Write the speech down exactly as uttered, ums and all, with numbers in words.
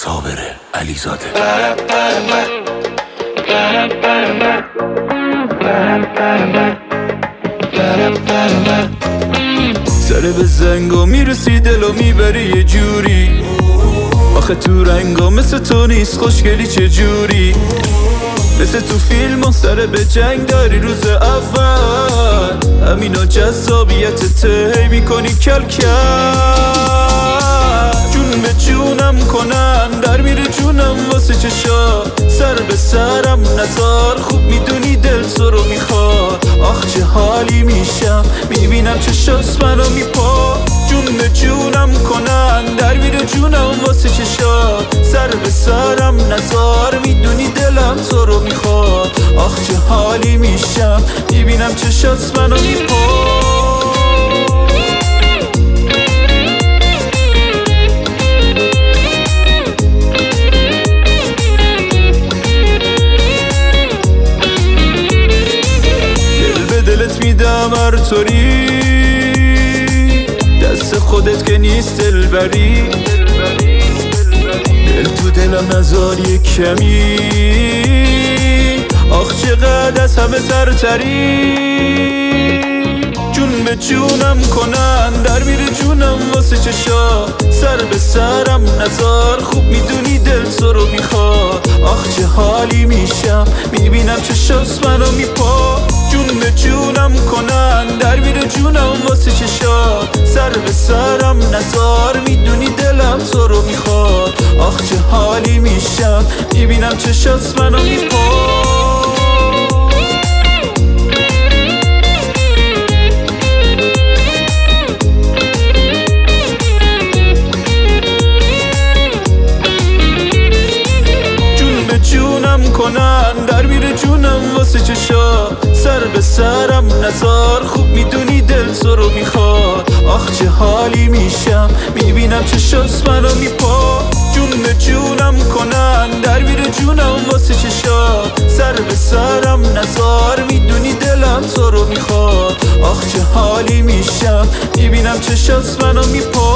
صابر علیزاده. سر به زنگا میرسی دلو میبری یه جوری، آخه تو رنگا مثل تو نیست خوشگلی چه جوری. مثل تو فیلم و سر به جنگ داری روز اول، همینا جذابیت ته میکنی کل کل. جون به جونم کنن در میره جونم واسه چشا، سر به سرم نزار خوب میدونی دل تو رو میخواد. آخ چه حالی میشم میبینم چشاس منو میپا. جون به جونم کنن در میره جونم واسه چشا، سر به سرم نزار میدونی دلم تو رو میخواد. آخ چه حالی میشم میبینم چشاس منو میپا. دلت میدم هر طوری، دست خودت که نیست دلبری. دل تو دلم نزار یک کمی، آخ چقدر از همه سرتری. جون به جونم کنن در میره جونم واسه چشا، سر به سرم نزار خوب میدونی دل تو رو میخواد. آخ چه حالی میشم میبینم چشاس منو میپا. جون به جونم کنن در میره جونم واسه چشا، سر به سرم نزار میدونی دلم تو رو میخواد. آخ چه حالی میشم میبینم چشاس منو میپا. جونم کنن در میره جونم واسه چشا، سر به سرم نزار خوب میدونی دل تو رو میخواد. آخ چه حالی میشم میبینم چشاس منو میپا. جون به جونم کنن در میره جونم واسه چشا، سر به سرم نزار میدونی دلم تو رو میخواد. آخ چه حالی میشم میبینم چشاس منو میپا.